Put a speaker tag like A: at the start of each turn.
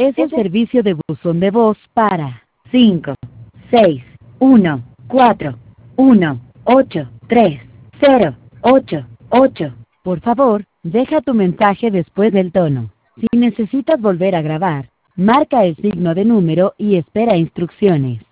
A: es el servicio de buzón de voz para 5, 6, 1, 4, 1, 8, 3, 0, 8, 8. Por favor, deja tu mensaje después del tono. Si necesitas volver a grabar, marca el signo de número y espera instrucciones.